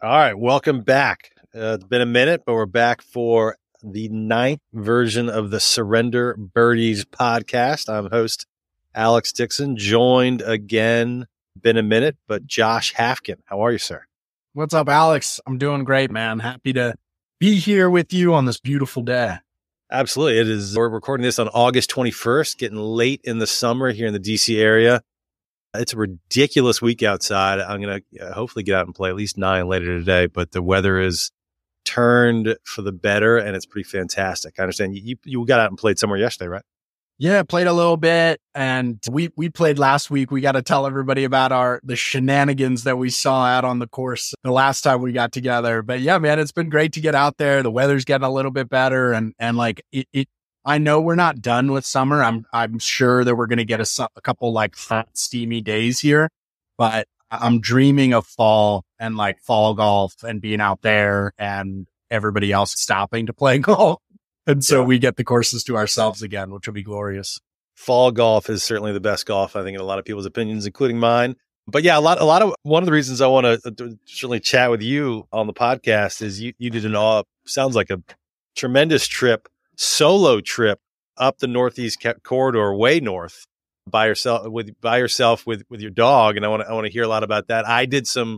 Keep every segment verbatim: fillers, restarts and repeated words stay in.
All right, welcome back. Uh, it's been a minute, but we're back for the ninth version of the Surrender Birdies podcast. I'm host Alex Dixon, joined again, been a minute, but Josh Hafkin. How are you, sir? What's up, Alex? I'm doing great, man. Happy to be here with you on this beautiful day. Absolutely. It is. We're recording this on August twenty-first, getting late in the summer here in the D C area. It's a ridiculous week outside. I'm going to uh, hopefully get out and play at least nine later today, but the weather is turned for the better and it's pretty fantastic. I understand you, you got out and played somewhere yesterday, right? Yeah, played a little bit, and we we played last week. We got to tell everybody about our the shenanigans that we saw out on the course the last time we got together. But yeah, man, it's been great to get out there. The weather's getting a little bit better, and and like it, it I know we're not done with summer. I'm I'm sure that we're going to get a, a couple like hot, steamy days here, but I'm dreaming of fall and like fall golf and being out there and everybody else stopping to play golf. And so yeah. we get the courses to ourselves again, which will be glorious. Fall golf is certainly the best golf, I think, in a lot of people's opinions, including mine. But yeah, a lot, a lot of one of the reasons I want to certainly chat with you on the podcast is you, you did an all sounds like a tremendous trip. Solo trip up the Northeast corridor, way north, by yourself with by yourself with with your dog, and I want to I want to hear a lot about that. I did some,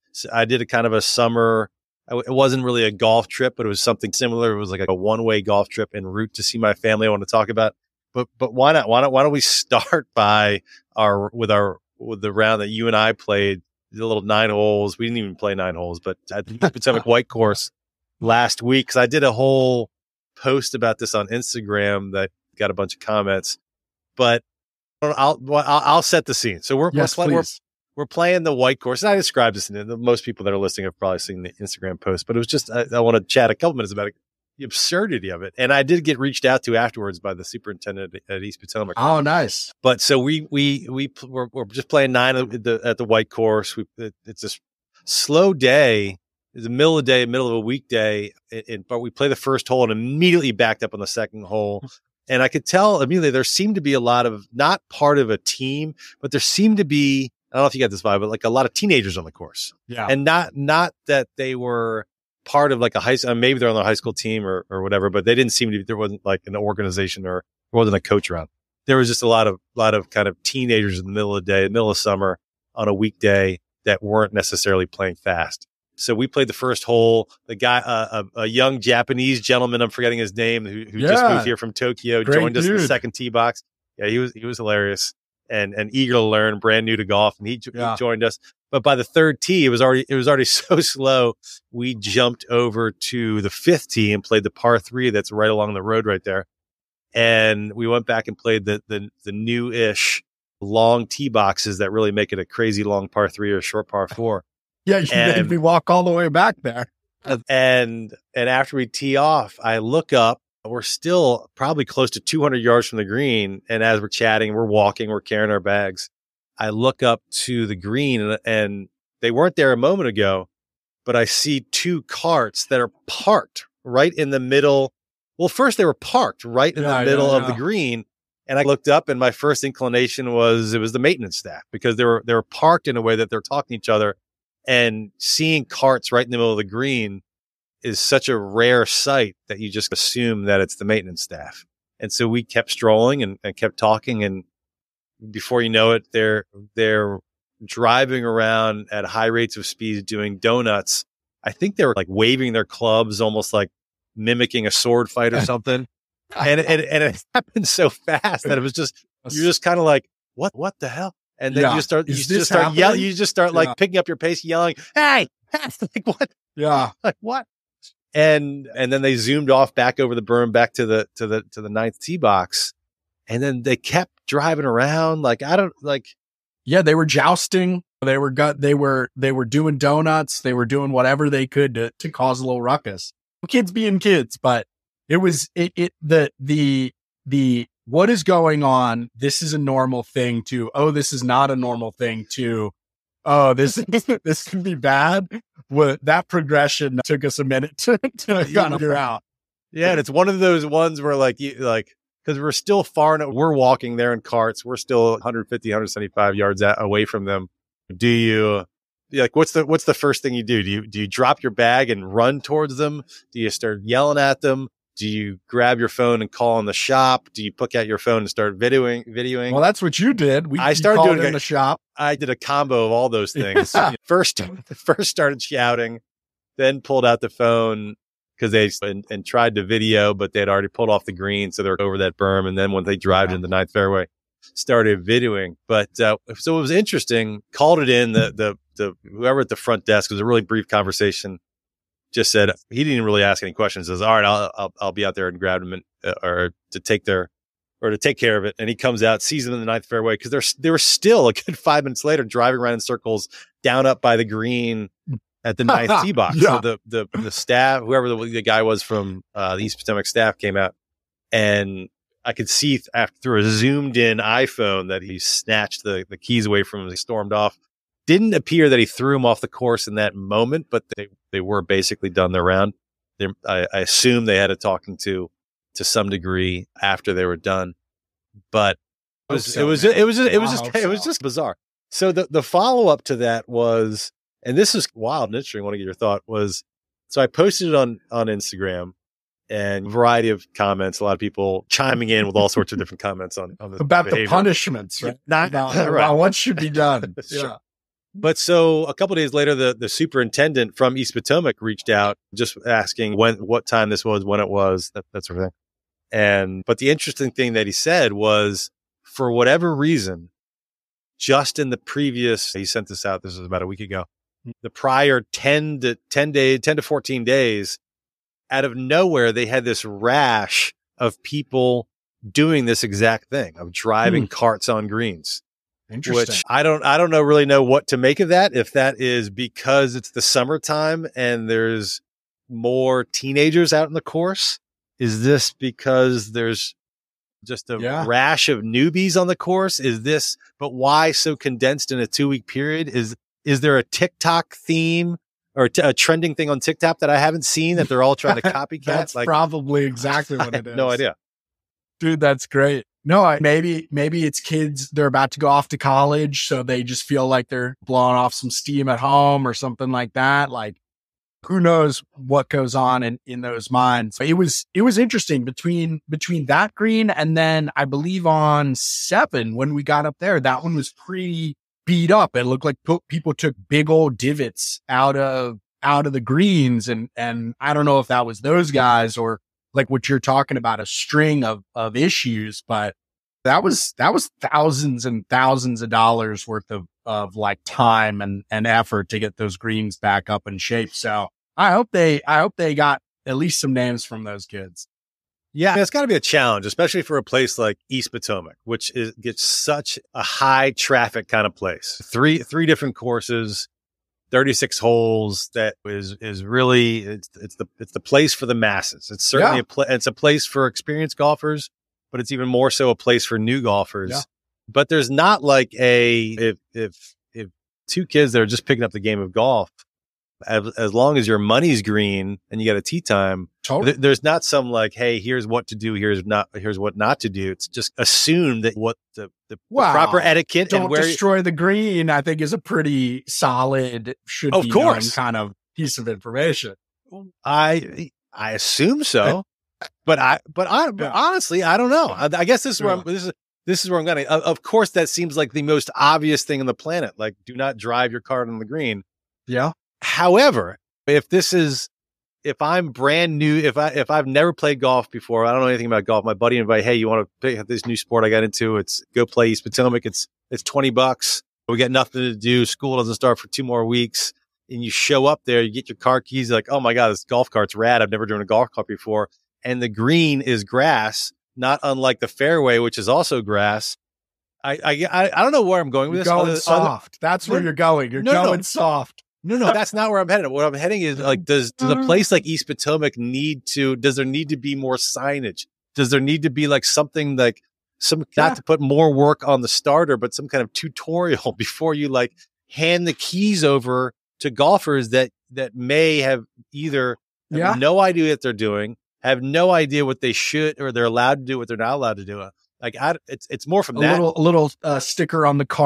I did a kind of a summer. It wasn't really a golf trip, but it was something similar. It was like a one way golf trip en route to see my family. I want to talk about, but but why not? Why not? Why don't we start by our with our with the round that you and I played, the little nine holes. We didn't even play nine holes, but at the Potomac White Course last week, because I did a whole post about this on Instagram that got a bunch of comments, but I'll I'll, I'll set the scene. So we're yes, we're, we're we're playing the White Course, and I described this. And most people that are listening have probably seen the Instagram post, but it was just I, I want to chat a couple minutes about it, the absurdity of it. And I did get reached out to afterwards by the superintendent at East Potomac. Oh, nice. But so we we we we're, we're just playing nine at the, at the White Course. We it, it's a slow day. It's the middle of the day, middle of a weekday, it, it, but we play the first hole and immediately backed up on the second hole. And I could tell immediately there seemed to be a lot of, not part of a team, but there seemed to be, I don't know if you got this vibe, but like a lot of teenagers on the course. Yeah. And not not that they were part of like a high school, maybe they're on the high school team or, or whatever, but they didn't seem to be, there wasn't like an organization or there wasn't a coach around. There was just a lot of, lot of kind of teenagers in the middle of the day, middle of summer on a weekday that weren't necessarily playing fast. So we played the first hole. The guy, uh, a, a young Japanese gentleman, I'm forgetting his name, who, who yeah. just moved here from Tokyo, Great joined us dude. in the second tee box. Yeah, he was he was hilarious and and eager to learn, brand new to golf, and he, yeah. he joined us. But by the third tee, it was already it was already so slow. We jumped over to the fifth tee and played the par three that's right along the road right there. And we went back and played the the the new-ish long tee boxes that really make it a crazy long par three or short par four. Yeah, you and, made me walk all the way back there. And and after we tee off, I look up. We're still probably close to two hundred yards from the green. And as we're chatting, we're walking, we're carrying our bags. I look up to the green, and, and they weren't there a moment ago, but I see two carts that are parked right in the middle. Well, first they were parked right in yeah, the middle yeah, of yeah. the green. And I looked up, and my first inclination was it was the maintenance staff, because they were they were parked in a way that they're talking to each other. And seeing carts right in the middle of the green is such a rare sight that you just assume that it's the maintenance staff. And so we kept strolling and, and kept talking. And before you know it, they're, they're driving around at high rates of speed doing donuts. I think they were like waving their clubs, almost like mimicking a sword fight or something. and, and, and it happened so fast that it was just, you're just kind of like, what, what the hell? And then yeah. you just start, you Is just start yelling. You just start like yeah. picking up your pace, yelling, "Hey, like what? Yeah, like what?" And and then they zoomed off back over the berm, back to the to the to the ninth tee box, and then they kept driving around. Like I don't like. Yeah, they were jousting. They were gut. They were they were doing donuts. They were doing whatever they could to to cause a little ruckus. Kids being kids, but it was it it the the the. What is going on? This is a normal thing to, oh, this is not a normal thing to, oh, this this can be bad. Well, that progression took us a minute to, to figure out. Yeah, and it's one of those ones where like, you, like, because we're still far enough, we're walking there in carts. We're still one fifty, one seventy-five yards away from them. Do you like, what's the what's the first thing you do? Do you do you drop your bag and run towards them? Do you start yelling at them? Do you grab your phone and call in the shop? Do you pick out your phone and start videoing? Videoing? Well, that's what you did. We I started doing it in the shop. I did a combo of all those things. Yeah. First, first started shouting, then pulled out the phone because they and, and tried to video, but they had already pulled off the green, so they're over that berm. And then when they drive yeah. in the ninth fairway, started videoing. But uh, so it was interesting. Called it in. The the the whoever at the front desk, it was a really brief conversation. Just said he didn't really ask any questions. Says, "All right, I'll I'll, I'll be out there and grab them and, uh, or to take their or to take care of it." And he comes out, sees them in the ninth fairway because they're they were still a good five minutes later driving around in circles down up by the green at the ninth tee box. Yeah. So the the the staff, whoever the, the guy was from uh, the East Potomac staff, came out, and I could see after through a zoomed in iPhone that he snatched the the keys away from him. He stormed off. Didn't appear that he threw him off the course in that moment, but they, they were basically done their round. I, I assume they had a talking to to some degree after they were done, but it was, so, it was, it was, it was, it was just, it was just bizarre. So the, the follow up to that was, and this is wild and interesting. I want to get your thought was, so I posted it on, on Instagram and a variety of comments, a lot of people chiming in with all sorts of different comments on, on the about behavior. the punishments, right? Not, about, right. about what should be done. Sure. Yeah. But so a couple of days later, the, the superintendent from East Potomac reached out just asking when, what time this was, when it was, that, that sort of thing. And, but the interesting thing that he said was, for whatever reason, just in the previous, he sent this out, this was about a week ago, the prior ten to ten days, ten to fourteen days, out of nowhere, they had this rash of people doing this exact thing of driving hmm. carts on greens. Interesting. Which I don't, I don't know really know what to make of that. If that is because it's the summertime and there's more teenagers out in the course, is this because there's just a yeah. rash of newbies on the course? Is this, but why so condensed in a two week period? Is, is there a TikTok theme or t- a trending thing on TikTok that I haven't seen that they're all trying to copycat? That's like, probably exactly what it is. No idea. Dude, that's great. No, I, maybe maybe it's kids, they're about to go off to college, so they just feel like they're blowing off some steam at home or something like that. Like, who knows what goes on in, in those minds. But it was it was interesting between between that green and then I believe on seven when we got up there, that one was pretty beat up. It looked like people took big old divots out of out of the greens, and and I don't know if that was those guys or like what you're talking about, a string of, of issues, but that was, that was thousands and thousands of dollars worth of, of like time and, and effort to get those greens back up in shape. So I hope they, I hope they got at least some names from those kids. Yeah. I mean, it's gotta be a challenge, especially for a place like East Potomac, which is, gets such a high traffic kind of place. Three, three different courses, thirty-six holes. That is, is really, it's, it's the, it's the place for the masses. It's certainly yeah. a pla- it's a place for experienced golfers, but it's even more so a place for new golfers. Yeah. But there's not like a, if, if, if two kids that are just picking up the game of golf, as, as long as your money's green and you got a tee time, totally. th- there's not some like, hey, here's what to do. Here's not, here's what not to do. It's just assume that what the, the, wow. the proper etiquette don't and where destroy the green, I think is a pretty solid, should of be course. known kind of piece of information. I, I assume so, but I, but I, but honestly, I don't know. I, I guess this is where I'm, this is, this is where I'm going. Of, of course, that seems like the most obvious thing on the planet. Like, do not drive your cart on the green. Yeah. However, if this is, if I'm brand new, if I, if I've never played golf before, I don't know anything about golf. My buddy invite, hey, you want to pick this new sport I got into? It's go play East Potomac. It's, it's twenty bucks. We got nothing to do. School doesn't start for two more weeks. And you show up there, you get your car keys. Like, oh my God, this golf cart's rad. I've never driven a golf cart before. And the green is grass, not unlike the fairway, which is also grass. I, I, I don't know where I'm going with you're this. Going other, soft. Other, That's where you're going. You're no, going no. soft. No, no, that's not where I'm headed. What I'm heading is like, does, does a place like East Potomac need to, does there need to be more signage? Does there need to be like something like some, yeah. not to put more work on the starter, but some kind of tutorial before you like hand the keys over to golfers that, that may have either have yeah. no idea what they're doing, have no idea what they should, or they're allowed to do what they're not allowed to do. Like, I, it's, it's more from a that. Little, a little uh, sticker on the cart.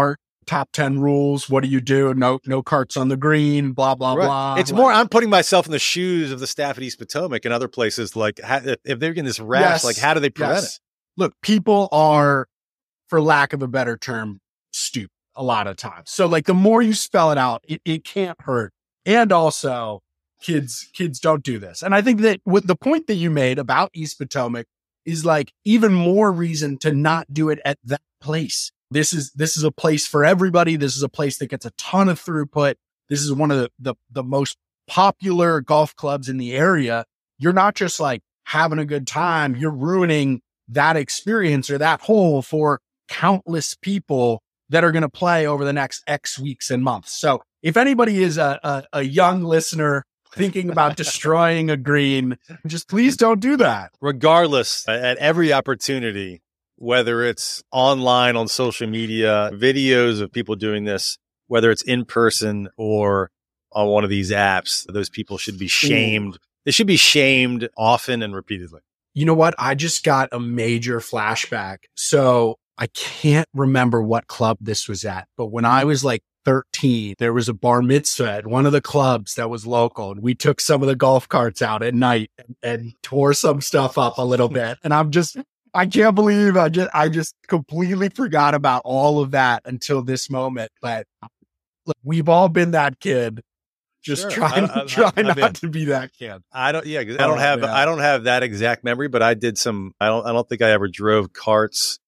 top ten rules. What do you do? No, no carts on the green, blah, blah, right. blah. It's like, more, I'm putting myself in the shoes of the staff at East Potomac and other places. Like, how, if they're getting this rash, yes, like, how do they prevent yes. it? Look, people are, for lack of a better term, stupid a lot of times. So like the more you spell it out, it, it can't hurt. And also kids, kids don't do this. And I think that with the point that you made about East Potomac is like even more reason to not do it at that place. This is, this is a place for everybody. This is a place that gets a ton of throughput. This is one of the, the, the most popular golf clubs in the area. You're not just like having a good time. You're ruining that experience or that hole for countless people that are going to play over the next X weeks and months. So if anybody is a, a, a young listener thinking about destroying a green, just please don't do that. Regardless, at every opportunity, whether it's online on social media, videos of people doing this, whether it's in person or on one of these apps, those people should be shamed. Ooh. They should be shamed often and repeatedly. You know what? I just got a major flashback. So I can't remember what club this was at, but when I was like thirteen, there was a bar mitzvah at one of the clubs that was local. And we took some of the golf carts out at night and, and tore some stuff up a little bit. And I'm just, I can't believe I just, I just completely forgot about all of that until this moment. But look, we've all been that kid. Just sure. try, I, I, try I, not I mean, to be that kid. I don't, yeah, 'cause I Oh, don't have, man. I don't have that exact memory, but I did some, I don't, I don't think I ever drove carts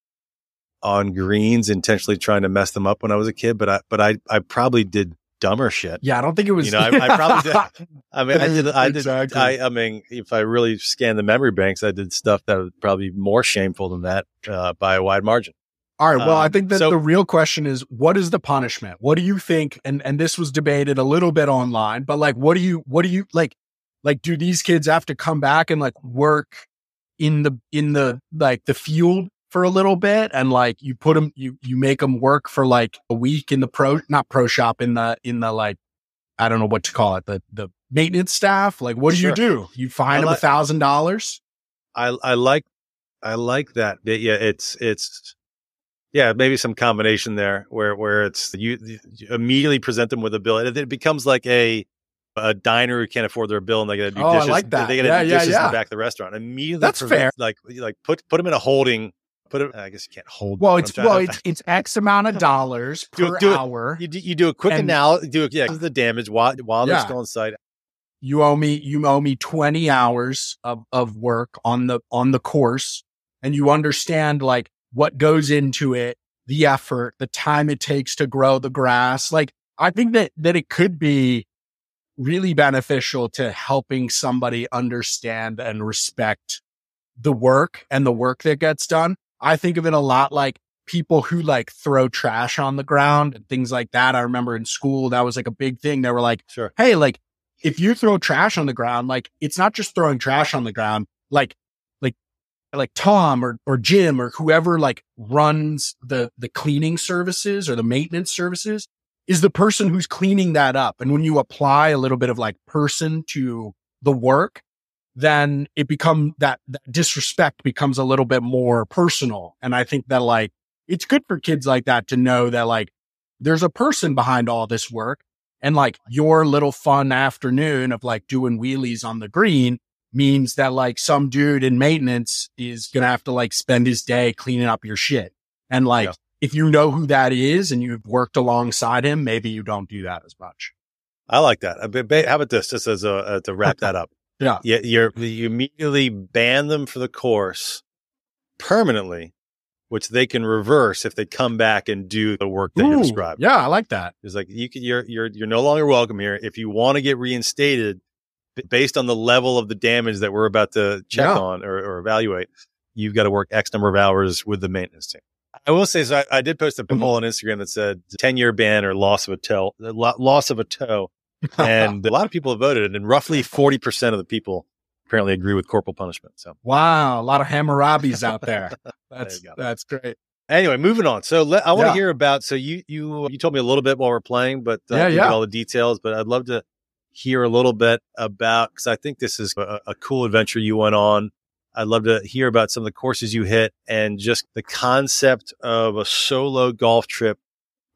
on greens intentionally trying to mess them up when I was a kid, but I, but I, I probably did dumber shit. Yeah. I don't think it was, you know, I, I probably did. I mean, I did, I did, exactly. I, I mean, if I really scan the memory banks, I did stuff that was probably more shameful than that, uh, by a wide margin. All right. Well, um, I think that so, the real question is, what is the punishment? What do you think? And, and this was debated a little bit online, but like, what do you, what do you like, like, do these kids have to come back and like work in the, in the, like the field for a little bit? And like, you put them, you, you make them work for like a week in the pro, not pro shop, in the, in the, like, I don't know what to call it, the, the maintenance staff. Like, what do sure. you do? You fine them a thousand dollars? I, I like, I like that. Yeah. It's, it's, yeah, maybe some combination there where, where it's you, you immediately present them with a bill. And it becomes like a, a diner who can't afford their bill and they got to do oh, dishes. I like that. They got to yeah, do yeah, dishes yeah. in the back of the restaurant. Immediately. That's prevent, fair. Like, like put, put them in a holding, put it, I guess you can't hold. Well, it's, well, it's, it's X amount of dollars per do, do hour. It, you, do, you do a quick analysis, do it, yeah, the damage while, while yeah. they're still on site. You owe me, you owe me twenty hours of, of work on the, on the course. And you understand like what goes into it, the effort, the time it takes to grow the grass. Like, I think that, that it could be really beneficial to helping somebody understand and respect the work and the work that gets done. I think of it a lot like people who like throw trash on the ground and things like that. I remember in school, that was like a big thing. They were like, sure. Hey, like if you throw trash on the ground, like it's not just throwing trash on the ground, like, like, like Tom or, or Jim or whoever like runs the, the cleaning services or the maintenance services is the person who's cleaning that up. And when you apply a little bit of like person to the work, then it become that, that disrespect becomes a little bit more personal. And I think that like, it's good for kids like that to know that like, there's a person behind all this work. And like your little fun afternoon of like doing wheelies on the green means that like some dude in maintenance is going to have to like spend his day cleaning up your shit. And like, yeah. if you know who that is and you've worked alongside him, maybe you don't do that as much. I like that. How about this, just as a, uh, to wrap that up? Yeah. You, you're, you immediately ban them for the course permanently, which they can reverse if they come back and do the work that Ooh, you're describing. Yeah, I like that. It's like you can, you're, you're, you're no longer welcome here. If you want to get reinstated based on the level of the damage that we're about to check yeah. on or, or evaluate, you've got to work X number of hours with the maintenance team. I will say, so I, I did post a poll on Instagram that said ten year ban or loss of a toe, loss of a toe. And a lot of people have voted, and roughly forty percent of the people apparently agree with corporal punishment. So, wow, a lot of Hammurabis out there. That's, there that's great. Anyway, moving on. So let, I want to yeah. hear about, so you, you, you told me a little bit while we're playing, but uh, yeah, yeah. all the details, but I'd love to hear a little bit about, cause I think this is a, a cool adventure you went on. I'd love to hear about some of the courses you hit and just the concept of a solo golf trip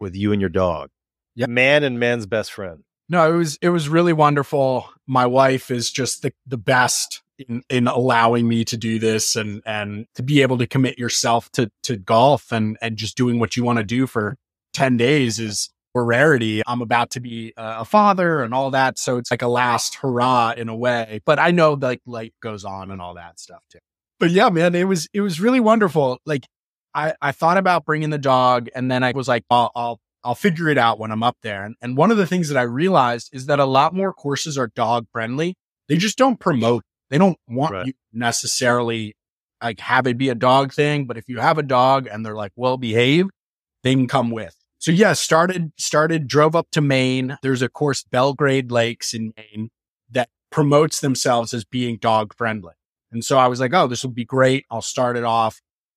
with you and your dog. Yep. Man and man's best friend. No, it was it was really wonderful. My wife is just the, the best in, in allowing me to do this and and to be able to commit yourself to to golf and and just doing what you want to do for ten days is a rarity. I'm about to be a father and all that, so it's like a last hurrah in a way. But I know like life goes on and all that stuff too. But yeah, man, it was it was really wonderful. Like I I thought about bringing the dog, and then I was like, I'll I'll I'll figure it out when I'm up there. And, and one of the things that I realized is that a lot more courses are dog friendly. They just don't promote. They don't want Right. you necessarily like have it be a dog thing. But if you have a dog and they're like well behaved, they can come with. So yeah, started, started, drove up to Maine. There's a course, Belgrade Lakes in Maine, that promotes themselves as being dog friendly. And so I was like, oh, this will be great. I'll start it off.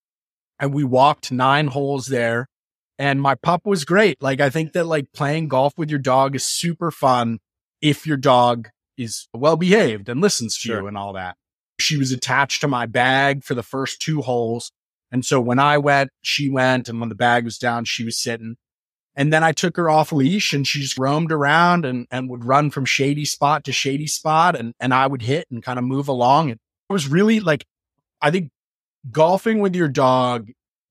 And we walked nine holes there. And my pup was great. Like, I think that like playing golf with your dog is super fun if your dog is well behaved and listens to Sure. you and all that. She was attached to my bag for the first two holes. And so when I went, she went. And when the bag was down, she was sitting. And then I took her off leash and she just roamed around and, and would run from shady spot to shady spot. And, and I would hit and kind of move along. And it was really like, I think golfing with your dog,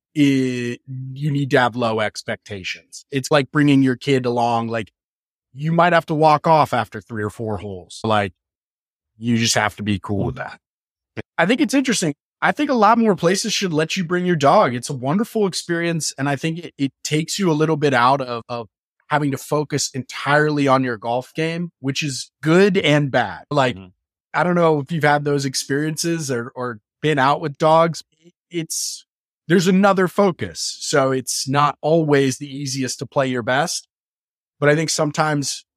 It, you need to have low expectations. It's like bringing your kid along. Like you might have to walk off after three or four holes. Like you just have to be cool with that. I think it's interesting. I think a lot more places should let you bring your dog. It's a wonderful experience. And I think it, it takes you a little bit out of, of having to focus entirely on your golf game, which is good and bad. Like, Mhm. I don't know if you've had those experiences or, or been out with dogs. It's, there's another focus. So it's not always the easiest to play your best. But I think sometimes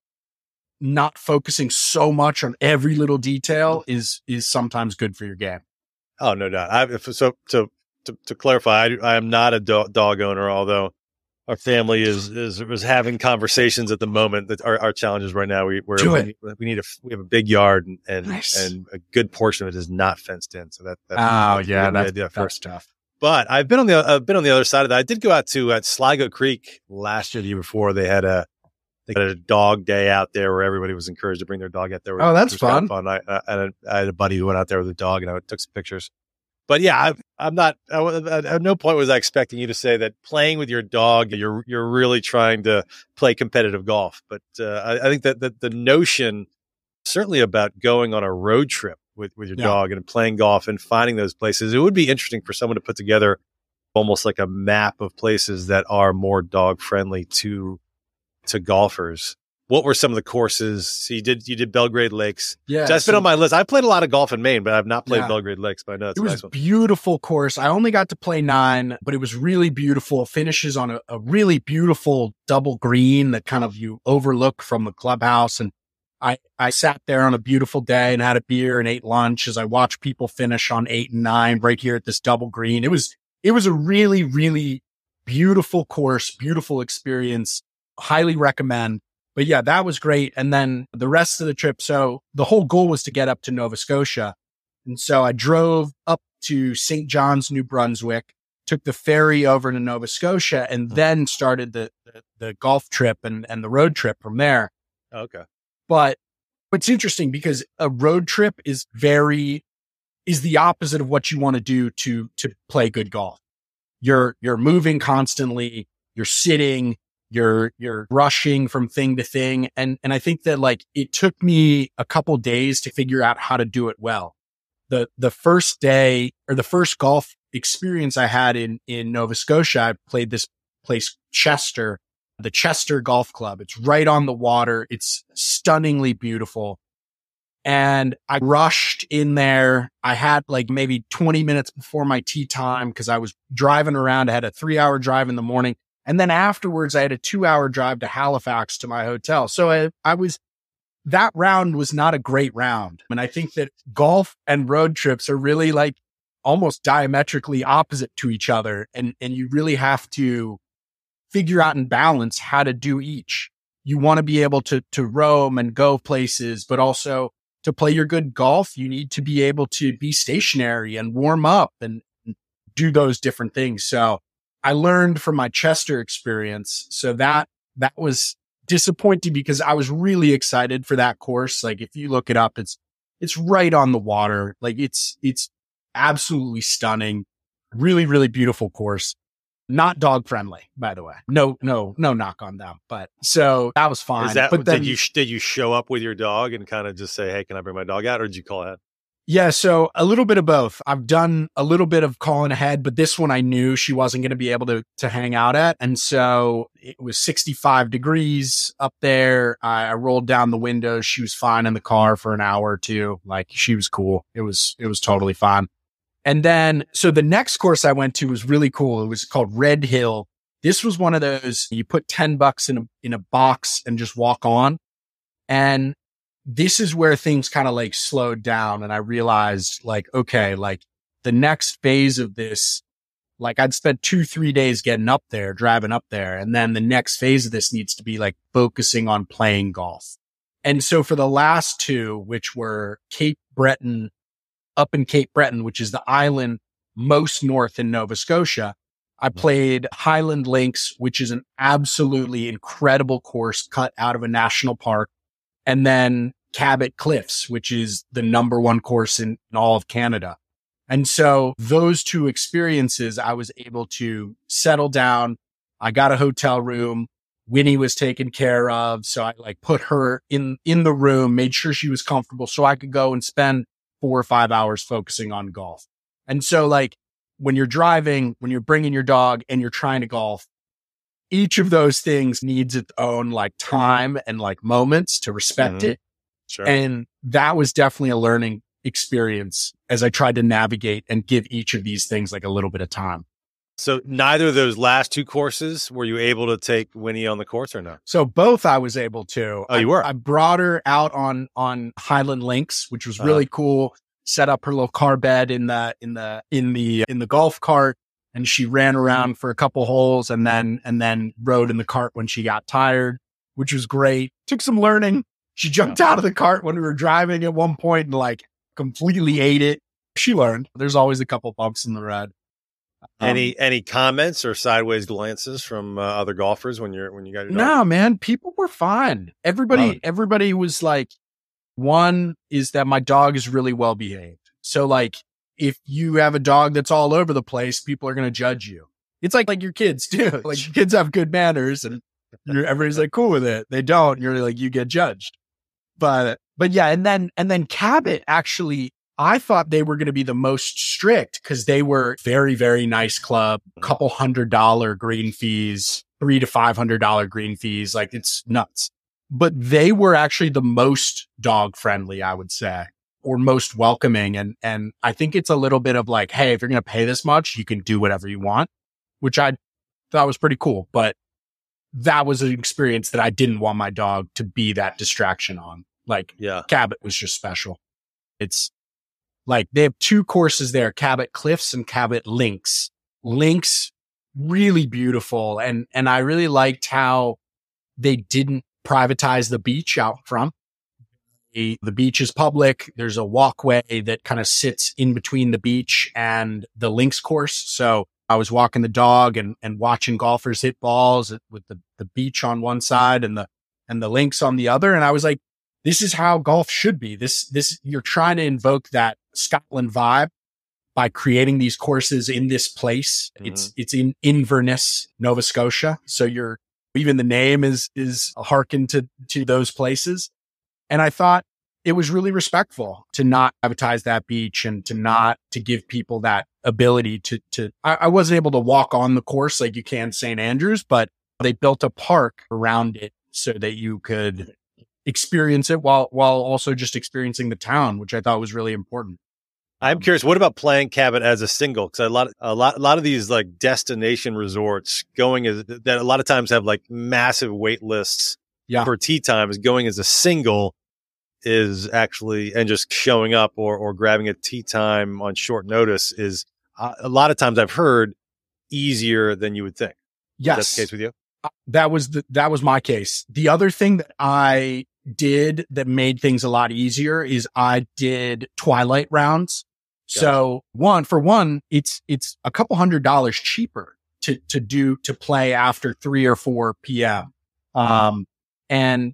not focusing so much on every little detail is is sometimes good for your game. Oh, no doubt. I, if, so to, to to clarify, I, I am not a do- dog owner, although our family is is is having conversations at the moment that our, our challenges right now. We we're, Do we, it. need- we need a we have a big yard and and, Nice. and a good portion of it is not fenced in. So that that's, Oh that's yeah, a good that's, idea that's first. tough. But I've been on the I've been on the other side of that. I did go out to at Sligo Creek last year, the year before. They had a they had a dog day out there where everybody was encouraged to bring their dog out there. Oh, that's It was kind of fun. I, I, I, had a, I had a buddy who went out there with a dog, and I took some pictures. But yeah, I, I'm not. I, at no point was I expecting you to say that playing with your dog, you're you're really trying to play competitive golf. But uh, I, I think that the, the notion, certainly about going on a road trip with, with your Yeah. dog and playing golf and finding those places, it would be interesting for someone to put together almost like a map of places that are more dog friendly to to golfers. What were some of the courses? So you did you did Belgrade Lakes. Yeah, That's so been on my list. I played a lot of golf in Maine, but I've not played Yeah. Belgrade Lakes. But I know it's it a was nice one. beautiful course. I only got to play nine, but it was really beautiful. Finishes on a, a really beautiful double green that kind of you overlook from the clubhouse. And I, I sat there on a beautiful day and had a beer and ate lunch as I watched people finish on eight and nine right here at this double green. It was, it was a really, really beautiful course, beautiful experience. Highly recommend. But yeah, that was great. And then the rest of the trip. So the whole goal was to get up to Nova Scotia. And so I drove up to Saint John's, New Brunswick, took the ferry over to Nova Scotia, and then started the, the, the golf trip and, and the road trip from there. Okay. But it's interesting because a road trip is very, is the opposite of what you want to do to, to play good golf. You're, you're moving constantly, you're sitting, you're, you're rushing from thing to thing. And, and I think that like it took me a couple days to figure out how to do it well. The, the first day or the first golf experience I had in, in Nova Scotia, I played this place, Chester, the Chester Golf Club. It's right on the water. It's stunningly beautiful. And I rushed in there. I had like maybe twenty minutes before my tee time because I was driving around. I had a three hour drive in the morning. And then afterwards, I had a two hour drive to Halifax to my hotel. So I, I was, that round was not a great round. And I think that golf and road trips are really like almost diametrically opposite to each other. And, and you really have to figure out and balance how to do each. You want to be able to, to roam and go places, but also to play your good golf, you need to be able to be stationary and warm up and do those different things. So I learned from my Chester experience. So that, that was disappointing because I was really excited for that course. Like if you look it up, it's, it's right on the water. Like it's, it's absolutely stunning. Really, really beautiful course. Not dog friendly, by the way. No, no, no knock on them. But so that was fine. Is that, but then, did you, did you show up with your dog and kind of just say, hey, can I bring my dog out? Or did you call ahead? Yeah. So a little bit of both. I've done a little bit of calling ahead, but this one I knew she wasn't going to be able to, to hang out at. And so it was sixty-five degrees up there. I, I rolled down the window. She was fine in the car for an hour or two. Like she was cool. It was, it was totally fine. And then, so the next course I went to was really cool. It was called Red Hill. This was one of those, you put ten bucks in a, in a box and just walk on. And this is where things kind of like slowed down. And I realized like, okay, like the next phase of this, like I'd spent two, three days getting up there, driving up there. And then the next phase of this needs to be like focusing on playing golf. And so for the last two, which were Cape Breton, up in Cape Breton, which is the island most north in Nova Scotia, I played Highland Links, which is an absolutely incredible course cut out of a national park. And then Cabot Cliffs, which is the number one course in, in all of Canada. And so those two experiences, I was able to settle down. I got a hotel room. Winnie was taken care of. So I like put her in, in the room, made sure she was comfortable so I could go and spend four or five hours focusing on golf. And so like when you're driving, when you're bringing your dog and you're trying to golf, each of those things needs its own like time and like moments to respect mm-hmm. it. Sure. And that was definitely a learning experience as I tried to navigate and give each of these things like a little bit of time. So neither of those last two courses, were you able to take Winnie on the course or no? So both I was able to. Oh, you were? I, I brought her out on, on Highland Links, which was really uh-huh. cool. Set up her little car bed in the, in the, in the, in the golf cart. And she ran around for a couple holes and then, and then rode in the cart when she got tired, which was great. Took some learning. She jumped out of the cart when we were driving at one point and like completely ate it. She learned. There's always a couple bumps in the road. Um, any any comments or sideways glances from uh, other golfers when you're when you got your dog? No, man, people were fine. Everybody, oh. everybody was like, one is that my dog is really well behaved. So like, if you have a dog that's all over the place, people are going to judge you. It's like like your kids too. Like your kids have good manners, and you're, everybody's like cool with it. They don't. And you're like you get judged. But but yeah, and then and then Cabot actually. I thought they were going to be the most strict because they were very, very nice club, a couple hundred dollar green fees, three to five hundred dollar green fees. Like it's nuts, but they were actually the most dog friendly, I would say, or most welcoming. And, and I think it's a little bit of like, hey, if you're going to pay this much, you can do whatever you want, which I thought was pretty cool. But that was an experience that I didn't want my dog to be that distraction on. Like, yeah, Cabot was just special. It's, like they have two courses there, Cabot Cliffs and Cabot Links. Links, really beautiful. And, and I really liked how they didn't privatize the beach out front. The, the beach is public. There's a walkway that kind of sits in between the beach and the links course. So I was walking the dog and, and watching golfers hit balls with the, the beach on one side and the, and the links on the other. And I was like, this is how golf should be. This, this, you're trying to invoke that Scotland vibe by creating these courses in this place. Mm-hmm. It's, it's in Inverness, Nova Scotia. So you're, even the name is, is hearkened to, to those places. And I thought it was really respectful to not advertise that beach and to not, to give people that ability to, to, I, I wasn't able to walk on the course like you can Saint Andrews, but they built a park around it so that you could experience it while, while also just experiencing the town, which I thought was really important. I'm curious, what about playing Cabot as a single? Because a lot, a lot, a lot of these like destination resorts going as that a lot of times have like massive wait lists yeah. for tee times. Going as a single is actually, and just showing up or or grabbing a tee time on short notice is uh, a lot of times I've heard easier than you would think. Yes, is that the case with you? Uh, that was the, that was my case. The other thing that I did that made things a lot easier is I did twilight rounds. Gotcha. So one for one, it's, it's a couple hundred dollars cheaper to to do to play after three or four p m. Um, and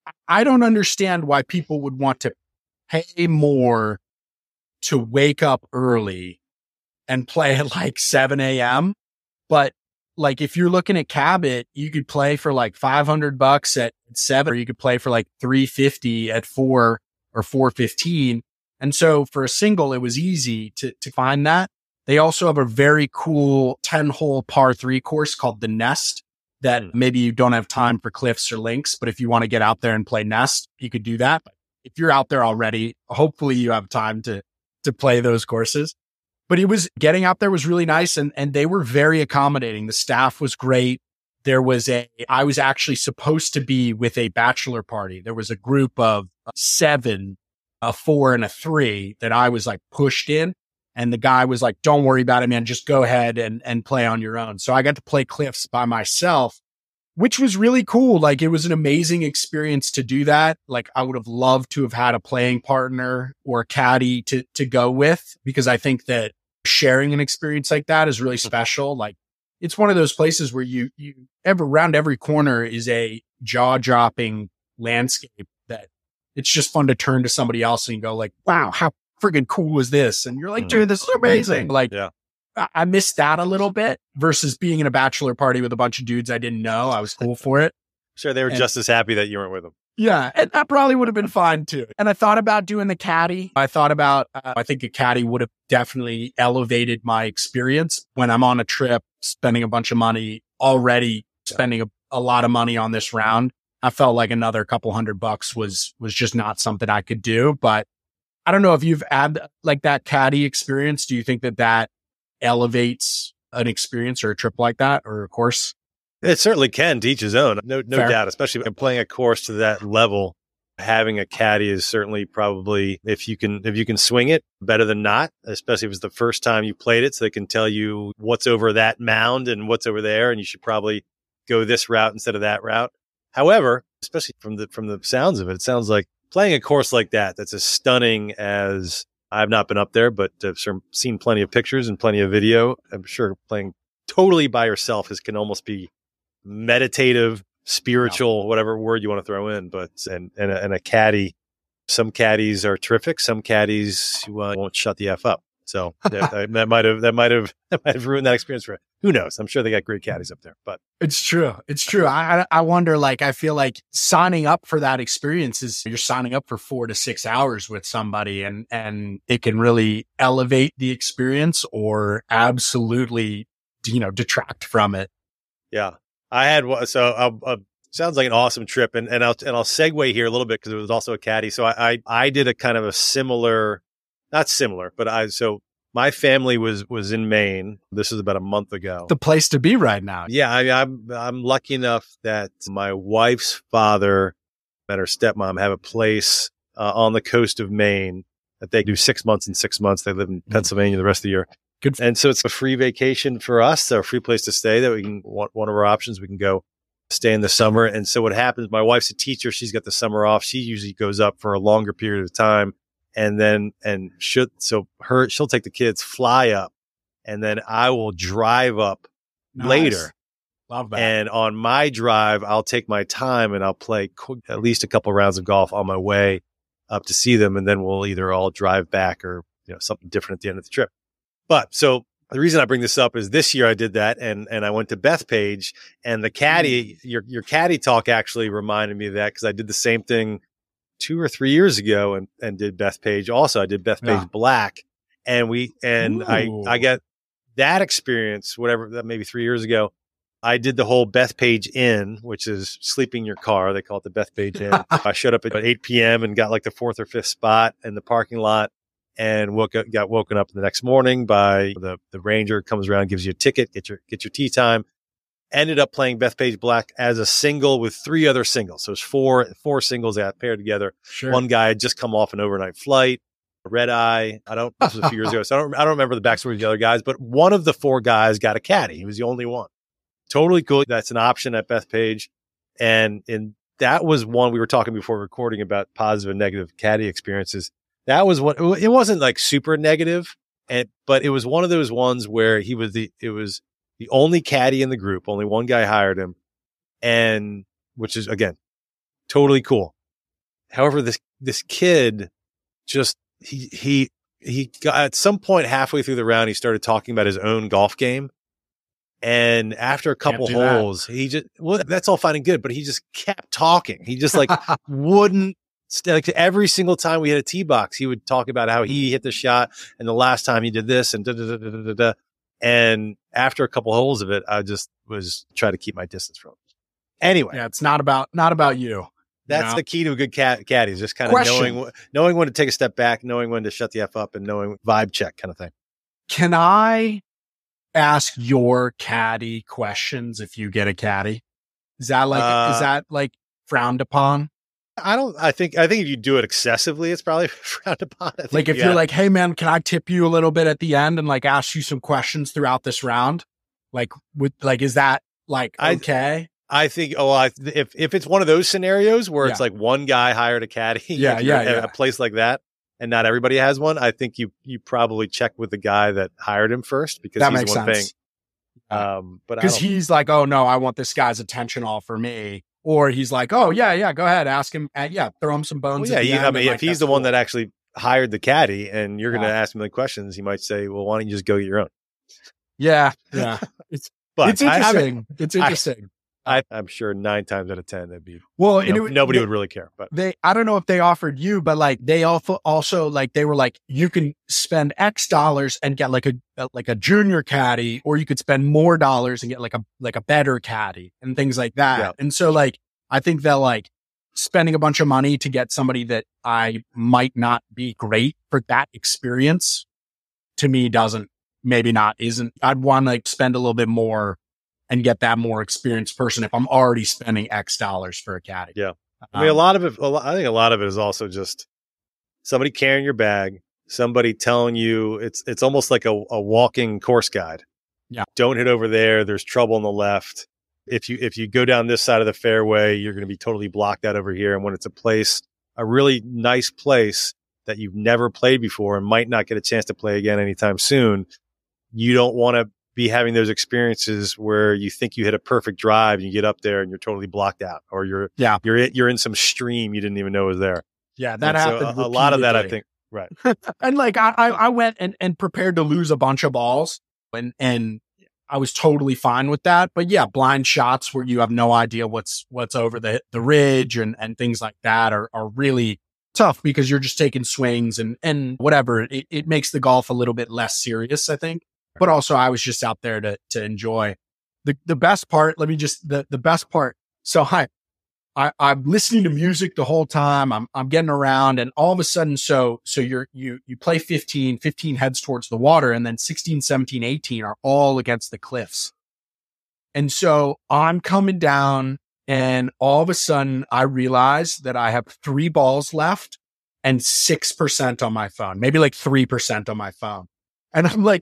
I don't understand why people would want to pay more to wake up early and play at like seven a m. But like, if you're looking at Cabot, you could play for like five hundred bucks at seven, or you could play for like three fifty at four or four fifteen. And so for a single, it was easy to, to find that. They also have a very cool ten hole par three course called the Nest that mm. maybe you don't have time for cliffs or links, but if you want to get out there and play Nest, you could do that. But if you're out there already, hopefully you have time to, to play those courses. But it was getting out there was really nice. And, and they were very accommodating. The staff was great. There was a, I was actually supposed to be with a bachelor party. There was a group of seven, a four and a three that I was like pushed in. And the guy was like, don't worry about it, man. Just go ahead and, and play on your own. So I got to play cliffs by myself, which was really cool. Like, it was an amazing experience to do that. Like, I would have loved to have had a playing partner or a caddy to, to go with, because I think that sharing an experience like that is really special. Like, it's one of those places where you, you ever around every corner is a jaw dropping landscape that it's just fun to turn to somebody else and go like, wow, how friggin' cool was this? And you're like, dude, this is amazing. Like, yeah. I-, I missed that a little bit versus being in a bachelor party with a bunch of dudes I didn't know. I was cool for it. Sure. They were and, just as happy that you weren't with them. Yeah. And that probably would have been fine too. And I thought about doing the caddy. I thought about, uh, I think a caddy would have definitely elevated my experience when I'm on a trip, spending a bunch of money already, spending a, a lot of money on this round. I felt like another couple hundred bucks was, was just not something I could do. But I don't know if you've had like that caddy experience. Do you think that that elevates an experience or a trip like that or a course? It certainly can, to each his own. No, no doubt, especially when playing a course to that level. Having a caddy is certainly probably, if you can, if you can swing it, better than not, especially if it's the first time you played it. So they can tell you what's over that mound and what's over there. And you should probably go this route instead of that route. However, especially from the, from the sounds of it, it sounds like playing a course like that, that's as stunning as, I've not been up there, but I've seen plenty of pictures and plenty of video. I'm sure playing totally by yourself is, can almost be meditative, spiritual, yeah. whatever word you want to throw in. But, and, and a, and a caddy, some caddies are terrific. Some caddies uh, won't shut the F up. So that, that might have, that might have, that might have ruined that experience for, who knows? I'm sure they got great caddies up there, but it's true. It's true. I, I wonder, like, I feel like signing up for that experience is you're signing up for four to six hours with somebody, and, and it can really elevate the experience or absolutely, you know, detract from it. Yeah. I had, so uh, uh, sounds like an awesome trip. And, and I'll, and I'll segue here a little bit because it was also a caddy. So I, I, I did a kind of a similar, not similar, but I, so my family was, was in Maine. This is about a month ago. The place to be right now. Yeah. I, I'm, I'm lucky enough that my wife's father and her stepmom have a place uh, on the coast of Maine that they do six months and six months. They live in mm-hmm. Pennsylvania the rest of the year. Good. And so it's a free vacation for us, a free place to stay that we can, one, one of our options, we can go stay in the summer. And so what happens, my wife's a teacher. She's got the summer off. She usually goes up for a longer period of time. And then, and should, so her, she'll take the kids, fly up, and then I will drive up nice. later. Love that. And on my drive, I'll take my time and I'll play qu- at least a couple of rounds of golf on my way up to see them. And then we'll either all drive back or, you know, something different at the end of the trip. But so the reason I bring this up is this year I did that, and, and I went to Bethpage, and the caddy, mm. your, your caddy talk actually reminded me of that, because I did the same thing two or three years ago and, and did Bethpage. Also, I did Bethpage yeah. Black, and we, and Ooh. I, I got that experience, whatever, that maybe three years ago. I did the whole Bethpage Inn, which is sleeping in your car. They call it the Bethpage Inn. I showed up at eight p.m. and got like the fourth or fifth spot in the parking lot. And woke up, got woken up the next morning by the, the ranger comes around, gives you a ticket, get your, get your tea time. Ended up playing Bethpage Black as a single with three other singles. So it's four, four singles that paired together. Sure. One guy had just come off an overnight flight, red eye. I don't, this was a few years ago. So I don't, I don't remember the backstory of the other guys, but one of the four guys got a caddy. He was the only one. Totally cool. That's an option at Bethpage. And, and that was one we were talking before recording about positive and negative caddy experiences. That was what, it wasn't like super negative, and, but it was one of those ones where he was the, it was, the only caddy in the group. Only one guy hired him, and which is again totally cool. However, this this kid just he he he got at some point halfway through the round, he started talking about his own golf game. And after a couple holes, that. he just, well, that's all fine and good, but he just kept talking. He just like wouldn't, like every single time we hit a tee box, he would talk about how he hit the shot and the last time he did this and da da da da da da. And after a couple holes of it, I just was trying to keep my distance from him. Anyway. Yeah, it's not about, not about you. That's you know? the key to a good cat, caddy is just kind of Question. knowing, knowing when to take a step back, knowing when to shut the F up and knowing vibe check kind of thing. Can I ask your caddy questions if you get a caddy? Is that like, uh, is that like frowned upon? I don't, I think, I think if you do it excessively, it's probably frowned upon. I think like if yeah. you're like, hey man, can I tip you a little bit at the end and like ask you some questions throughout this round? Like with, like, is that like, okay? I, I think, oh, I, if, if it's one of those scenarios where yeah. it's like one guy hired a caddy, yeah, yeah, yeah. a place like that, and not everybody has one, I think you you probably check with the guy that hired him first because that he's makes the one sense. paying. Um, but because he's like, oh no, I want this guy's attention all for me, or he's like, oh yeah, yeah, go ahead, ask him, uh, yeah, throw him some bones. Well, yeah, he, I mean, if like, he's the cool. one that actually hired the caddy, and you're going to yeah. ask him the questions, he might say, well, why don't you just go get your own? Yeah, yeah, it's but it's interesting. I, I, it's interesting. I, I, I'm sure nine times out of ten that'd be well. You know, it, nobody they, would really care. But they, I don't know if they offered you, but like they also also like they were like you can spend X dollars and get like a, a like a junior caddy, or you could spend more dollars and get like a like a better caddy and things like that. Yeah. And so like I think that like spending a bunch of money to get somebody that I might not be great for that experience to me doesn't maybe not isn't. I'd want to like spend a little bit more and get that more experienced person if I'm already spending X dollars for a caddy. Yeah. I mean, um, a lot of it, a lot, I think a lot of it is also just somebody carrying your bag, somebody telling you it's, it's almost like a, a walking course guide. Yeah. Don't hit over there. There's trouble on the left. If you, if you go down this side of the fairway, you're going to be totally blocked out over here. And when it's a place, a really nice place that you've never played before and might not get a chance to play again anytime soon, you don't want to be having those experiences where you think you hit a perfect drive and you get up there and you're totally blocked out, or you're yeah you're you're in some stream you didn't even know was there. Yeah, that and happened. So a, a lot of that, I think, right. And like I I went and, and prepared to lose a bunch of balls, and and I was totally fine with that. But yeah, blind shots where you have no idea what's what's over the the ridge and and things like that are are really tough because you're just taking swings and and whatever. It it makes the golf a little bit less serious, I think. But also I was just out there to, to enjoy the, the best part. Let me just, the, the best part. So hi, I, I'm listening to music the whole time. I'm, I'm getting around and all of a sudden, so, so you're, you, you play fifteen, fifteen heads towards the water and then sixteen, seventeen, eighteen are all against the cliffs. And so I'm coming down and all of a sudden I realize that I have three balls left and six percent on my phone, maybe like three percent on my phone. And I'm like,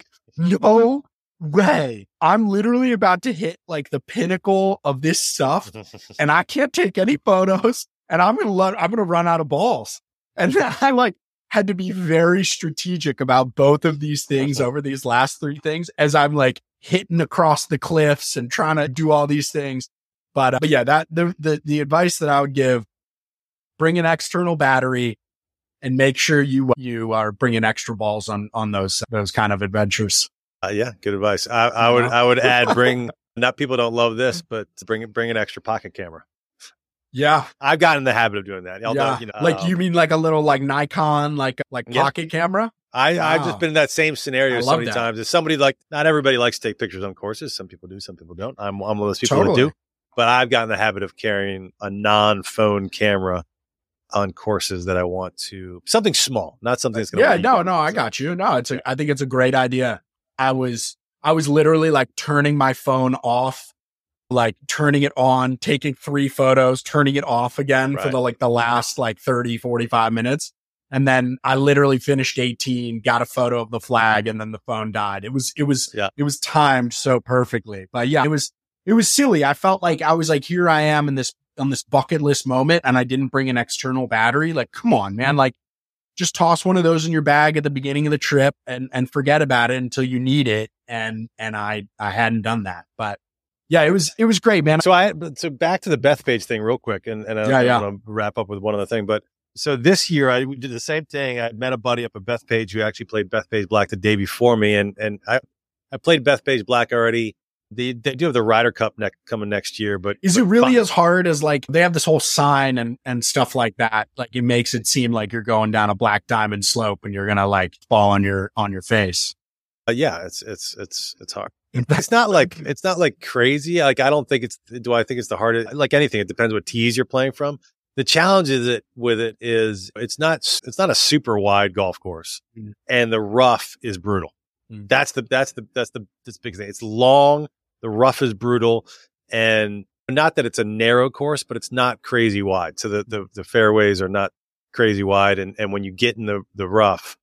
no way. I'm literally about to hit like the pinnacle of this stuff and I can't take any photos and I'm going to let, I'm going to run out of balls. And I like had to be very strategic about both of these things over these last three things as I'm like hitting across the cliffs and trying to do all these things. But, uh, but yeah, that the, the, the advice that I would give, bring an external battery, and make sure you you are bringing extra balls on on those those kind of adventures. Uh, yeah, good advice. I, I would I would add bring. Not people don't love this, but bring bring an extra pocket camera. Yeah, I've gotten in the habit of doing that. Although, yeah, you know, like um, you mean like a little like Nikon like like yeah. pocket camera. I wow. I've just been in that same scenario so many that. times. If somebody like not everybody likes to take pictures on courses. Some people do, some people don't. I'm I'm one of those people totally. that do. But I've gotten the habit of carrying a non-phone camera on courses that I want to, something small, not something that's going to. Yeah, no, no, I got you. No, it's a, I think it's a great idea. I was, I was literally like turning my phone off, like turning it on, taking three photos, turning it off again right. for the, like the last like thirty, forty-five minutes. And then I literally finished eighteen, got a photo of the flag, and then the phone died. It was, it was, yeah. it was timed so perfectly. But yeah, it was, it was silly. I felt like I was like, here I am in this, on this bucket list moment, and I didn't bring an external battery. Like, come on, man. Like, just toss one of those in your bag at the beginning of the trip and, and forget about it until you need it. and and I I hadn't done that, but yeah, it was it was great, man. So I so back to the Bethpage thing real quick, and and I, Yeah, I yeah. want to wrap up with one other thing. But so this year I did the same thing. I met a buddy up at Bethpage who actually played Bethpage Black the day before me, and and I I played Bethpage Black already. They they do have the Ryder Cup next coming next year, but Is but it really fi- as hard as like they have this whole sign and and stuff like that? Like it makes it seem like you're going down a black diamond slope and you're gonna like fall on your on your face. Uh, yeah, it's it's it's it's hard. It's not like it's not like crazy. Like I don't think it's. Do I think it's the hardest? Like anything, it depends what tees you're playing from. The challenge is it with it is it's not it's not a super wide golf course, Mm. and the rough is brutal. Mm. That's the that's the that's the this big thing. It's long. The rough is brutal, and not that it's a narrow course, but it's not crazy wide. So the the, the fairways are not crazy wide, and and when you get in the the rough,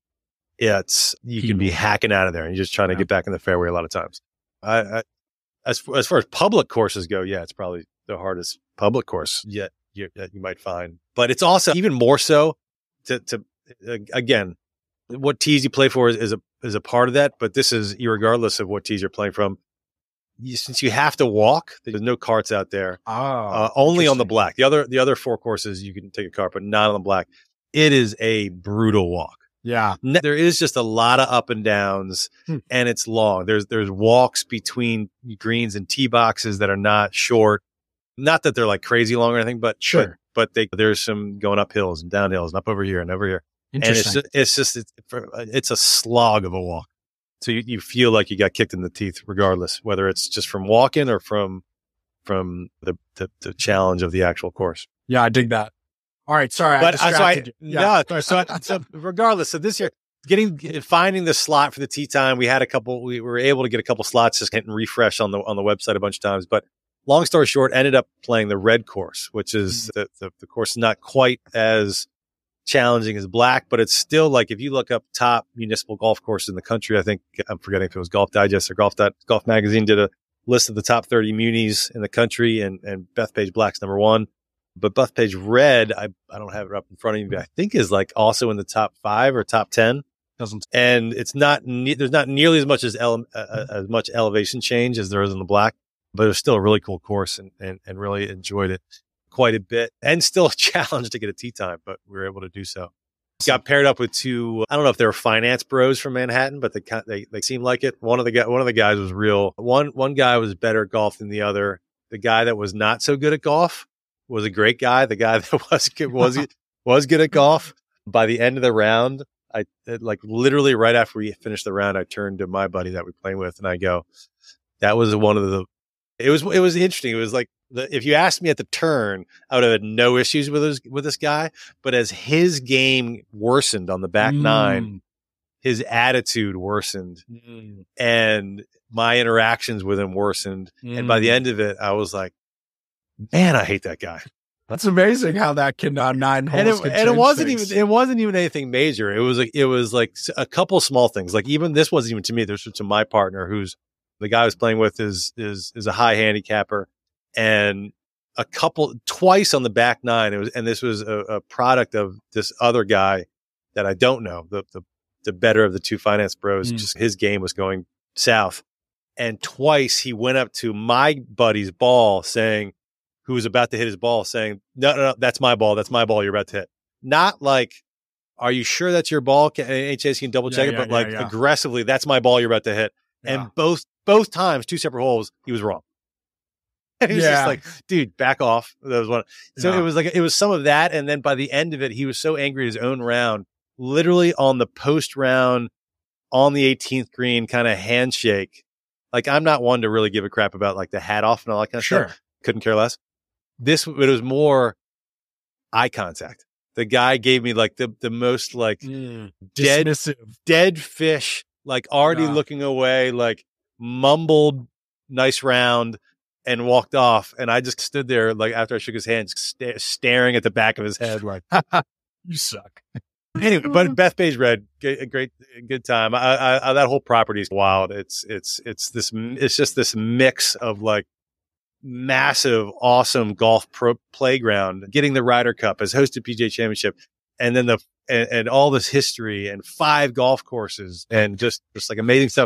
it's you can be hacking out of there, and you're just trying to Yeah. get back in the fairway a lot of times. I, I as as far as public courses go, yeah, it's probably the hardest public course yet you, that you might find. But it's also even more so to to uh, again, what tees you play for is, is a is a part of that. But this is regardless of what tees you're playing from. You, since you have to walk, there's no carts out there. Oh, Uh, only on the black. The other the other four courses you can take a cart, but not on the black. It is a brutal walk. yeah. Ne- There is just a lot of up and downs, Hmm. and it's long. There's there's walks between greens and tee boxes that are not short. Not that they're like crazy long or anything, but Sure. But, but they there's some going up hills and down hills and up over here and over here, and it's Interesting. just, it's just it's, it's a slog of a walk. So you, you feel like you got kicked in the teeth, regardless whether it's just from walking or from from the the, the challenge of the actual course. Yeah, I dig that. All right, sorry, But I uh, so I, distracted you. Yeah. no, so, so regardless, so this year, getting finding the slot for the tee time, we had a couple. We were able to get a couple slots, just hitting refresh on the on the website a bunch of times. But long story short, ended up playing the red course, which is the, the the course is not quite as challenging as black, but it's still like if you look up top municipal golf courses in the country, I think I'm forgetting if it was Golf Digest or Golf Golf Magazine did a list of the top thirty munis in the country, and and Bethpage Black's number one. But Bethpage Red, I, I don't have it up in front of me, but I think is like also in the top five or top ten. Doesn't And it's not, ne- there's not nearly as much as ele- uh, as much elevation change as there is in the black, but it was still a really cool course, and, and, and really enjoyed it quite a bit, and still a challenge to get a tee time, but we were able to do so. Got paired up with two, I don't know if they were finance bros from Manhattan, but they kind they, they seemed like it. One of the guy, one of the guys was real. One, one guy was better at golf than the other. The guy that was not so good at golf was a great guy. The guy that was good, was was good at golf. By the end of the round, I like literally right after we finished the round, I turned to my buddy that we played with, and I go, "That was one of the." It was it was interesting. It was like the, if you asked me at the turn, I would have had no issues with this with this guy. But as his game worsened on the back Mm. nine, his attitude worsened, Mm. and my interactions with him worsened. And by the Mm. end of it, I was like, "Man, I hate that guy." That's amazing how that can uh, nine holes And it, can and it change wasn't things. even it wasn't even anything major. It was like it was like a couple small things. Like even this wasn't even to me. This was to my partner, who's the guy I was playing with is is is a high handicapper, and a couple twice on the back nine. It was and this was a, a product of this other guy that I don't know. The the the better of the two finance bros. Mm. Just his game was going south, and twice he went up to my buddy's ball saying, who was about to hit his ball, saying, no, no, no, that's my ball. That's my ball. You're about to hit. Not like, are you sure that's your ball? Can, H S can double check Yeah, it, yeah, but like yeah, yeah. aggressively, that's my ball you're about to hit. Yeah. And both, both times, two separate holes, he was wrong. And he was Yeah. just like, dude, back off. That was one. So Yeah. it was like, it was some of that. And then by the end of it, he was so angry at his own round, literally on the post round, on the eighteenth green kind of handshake. Like, I'm not one to really give a crap about like the hat off and all that kind of Sure. stuff. Couldn't care less. This, it was more eye contact. The guy gave me like the, the most like Mm. dead, Dismissive. dead fish, like already Yeah. looking away, like mumbled nice round and walked off. And I just stood there, like after I shook his hand, sta- staring at the back of his head. Like, You suck. anyway, but Bethpage Red, a great, good time. I, I, I, that whole property is wild. It's, it's, it's this, it's just this mix of like massive, awesome golf pro playground, getting the Ryder Cup, has hosted P G A Championship, and then the, and, and all this history and five golf courses and just, just like amazing stuff.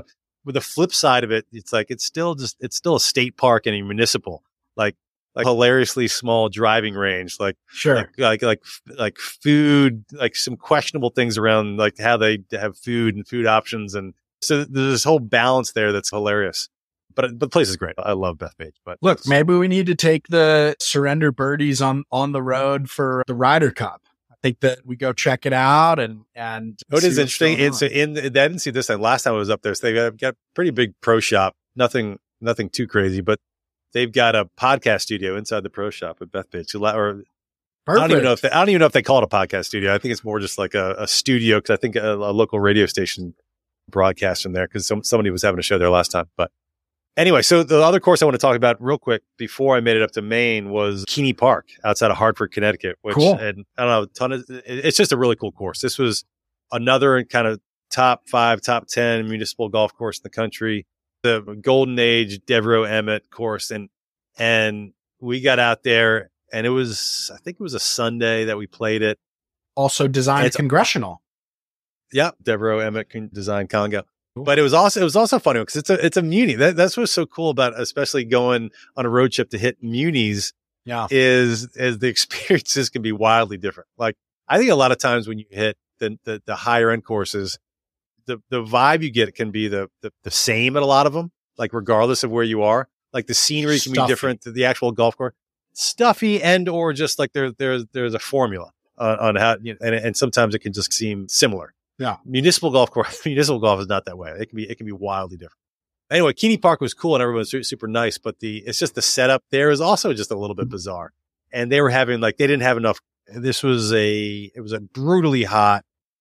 with the flip side of it, it's like it's still just it's still a state park and a municipal, like like hilariously small driving range, like Sure. like like like like food, like some questionable things around like how they have food and food options, and so there's this whole balance there that's hilarious. But but the place is great. I love Bethpage. But Look, maybe we need to take the Surrender Birdies on on the road for the Ryder Cup. I think that we go check it out and and. Oh, it see is what's interesting. going It's on. in. I didn't see this time. Last time I was up there, so they've got, got a pretty big pro shop. Nothing, nothing too crazy, but they've got a podcast studio inside the pro shop at Bethpage. Or I don't even know if they, I don't even know if they call it a podcast studio. I think it's more just like a, a studio because I think a, a local radio station broadcast from there because some, somebody was having a show there last time. But anyway, so the other course I want to talk about real quick before I made it up to Maine was Keeney Park outside of Hartford, Connecticut. Which, Cool. And I don't know, a ton of. It's just a really cool course. This was another kind of top five, top ten municipal golf course in the country. The golden age Devereaux Emmett course, and and we got out there, and it was I think it was a Sunday that we played it. Also designed It's- congressional. Yeah, Devereaux Emmett can design Congo. But it was also it was also funny because it's a it's a muni. That, that's what's so cool about especially going on a road trip to hit munis Yeah. is is the experiences can be wildly different. Like I think a lot of times when you hit the the, the higher end courses, the the vibe you get can be the, the the same at a lot of them. Like regardless of where you are, like the scenery can Stuffy. be different to the actual golf course, stuffy and or just like there there's there's a formula on, on how you know, and and sometimes it can just seem similar. Yeah. Municipal golf course, municipal golf is not that way. It can be, it can be wildly different. Anyway, Keeney Park was cool and everyone was su- super nice, but the, it's just the setup there is also just a little bit bizarre. And they were having like, they didn't have enough. This was a, it was a brutally hot.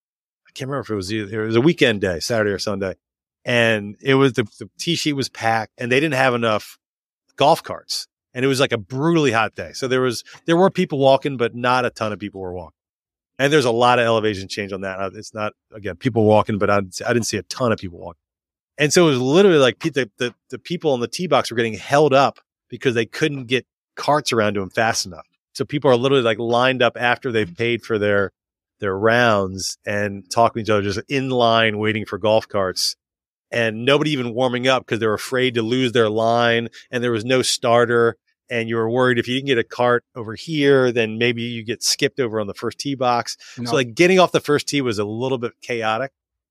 I can't remember if it was either, it was a weekend day, Saturday or Sunday. And it was the, the tee sheet was packed and they didn't have enough golf carts. And it was like a brutally hot day. So there was, there were people walking, but not a ton of people were walking. And there's a lot of elevation change on that. It's not, again, people walking, but I, I didn't see a ton of people walking. And so it was literally like the, the, the people in the tee box were getting held up because they couldn't get carts around to them fast enough. So people are literally like lined up after they've paid for their, their rounds and talking to each other, just in line waiting for golf carts. And nobody even warming up because they were afraid to lose their line. And there was no starter. And you were worried if you didn't get a cart over here, then maybe you get skipped over on the first tee box. No. So like getting off the first tee was a little bit chaotic.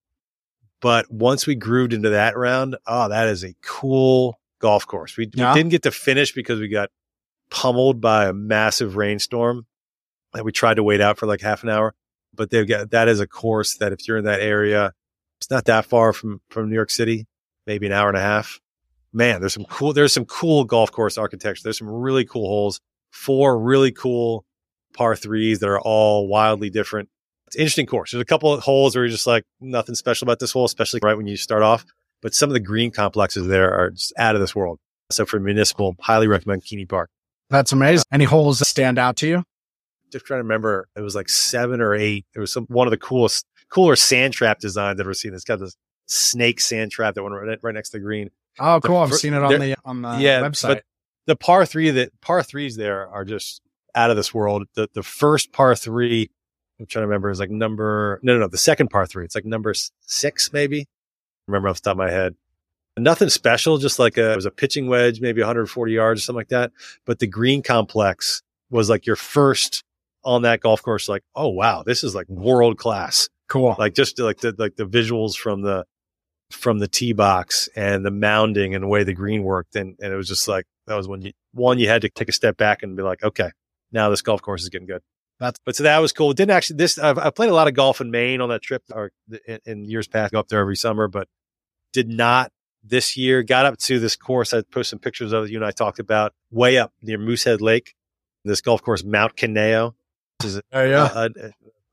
But once we grooved into that round, oh, that is a cool golf course. We, Yeah. we didn't get to finish because we got pummeled by a massive rainstorm. And we tried to wait out for like half an hour. But they've got, that is a course that if you're in that area, it's not that far from, from New York City, maybe an hour and a half. Man, there's some cool, there's some cool golf course architecture. There's some really cool holes, four really cool par threes that are all wildly different. It's an interesting course. There's a couple of holes where you're just like, nothing special about this hole, especially right when you start off. But some of the green complexes there are just out of this world. So for municipal, highly recommend Keeney Park. That's amazing. Any holes that stand out to you? Just trying to remember, it was like seven or eight. It was some, one of the coolest, cooler sand trap designs I've ever seen. It's got this snake sand trap that went right, right next to the green. Oh, cool. I've fir- seen it on there- the on the yeah, website. but the par three that par threes there are just out of this world. The the first par three, I'm trying to remember, is like number no no no the second par three. It's like number s- six maybe. Remember off the top of my head. Nothing special, just like a it was a pitching wedge, maybe one hundred forty yards or something like that. But the green complex was like your first on that golf course. Like, oh wow, this is like world class. Cool. Like just like the like the visuals from the from the tee box and the mounding and the way the green worked. And, and it was just like, that was when you, one, you had to take a step back and be like, okay, now this golf course is getting good. That's, But so that was cool. It didn't actually, this, I've, I've played a lot of golf in Maine on that trip or in, in years past, go up there every summer, but did not this year. Got up to this course. I posted some pictures of it. You and I talked about way up near Moosehead Lake, this golf course, Mount Caneo. This is oh, yeah. a, a, a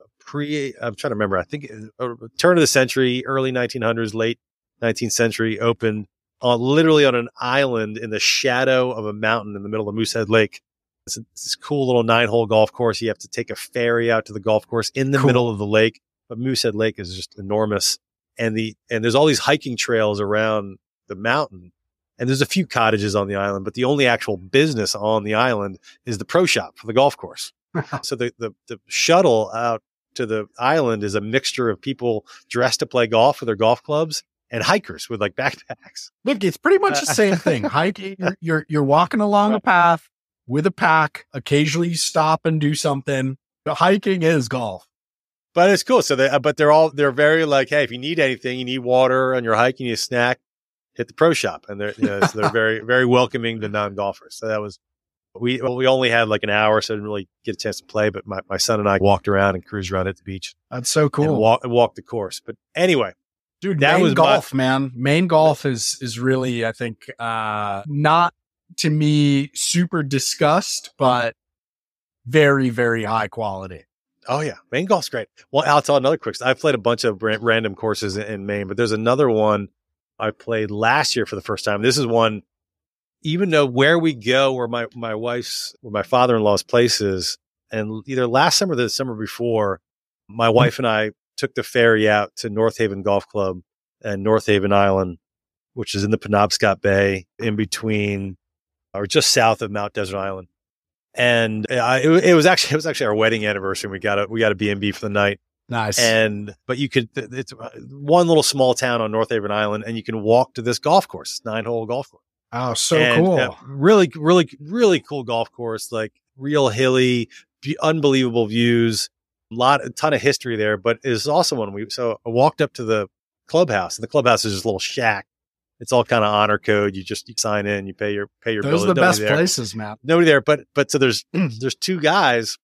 pre, I'm trying to remember, I think uh, turn of the century, early nineteen hundreds, late nineteenth century, opened on literally on an island in the shadow of a mountain in the middle of Moosehead Lake. It's, a, it's this cool little nine hole golf course. You have to take a ferry out to the golf course in the Cool. middle of the lake, but Moosehead Lake is just enormous. And the, and there's all these hiking trails around the mountain. And there's a few cottages on the island, but the only actual business on the island is the pro shop for the golf course. So the, the, the shuttle out to the island is a mixture of people dressed to play golf with their golf clubs and hikers with like backpacks. Look, it's pretty much the same thing. Hiking, you're, you're you're walking along a path with a pack. Occasionally, you stop and do something. The hiking is golf. But it's cool. So they, but they're all, they're very like, hey, if you need anything, you need water on your hike, you need a snack, hit the pro shop. And they're, you know, so they're very, very welcoming to non-golfers. So that was, we, well, we only had like an hour, so I didn't really get a chance to play, but my, my son and I walked around and cruised around at the beach. That's so cool. And, walk, and walked the course. But anyway, dude, that Maine was golf, my, man. Maine golf is, is really, I think, uh, not to me super discussed, but very, very high quality. Oh yeah, Maine golf's great. Well, I'll tell another quick. I've played a bunch of random courses in Maine, but there's another one I played last year for the first time. This is one, even though where we go, where my my wife's, where my father-in-law's place is, and either last summer or the summer before, my wife and I took the ferry out to North Haven Golf Club and North Haven Island, which is in the Penobscot Bay, in between or just south of Mount Desert Island. And I, it, it was actually it was actually our wedding anniversary. We got a we got a B and B for the night. Nice. And but you could it's one little small town on North Haven Island, and you can walk to this golf course, nine hole golf course. Oh, so and, cool! Uh, really, really, really cool golf course. Like real hilly, be, unbelievable views. A lot, a ton of history there. But it's also when we so I walked up to the clubhouse, and the clubhouse is just a little shack. It's all kind of honor code. You just you sign in, you pay your pay your bill. Those are the Nobody best there. places, man. Nobody there, but but so there's there's two guys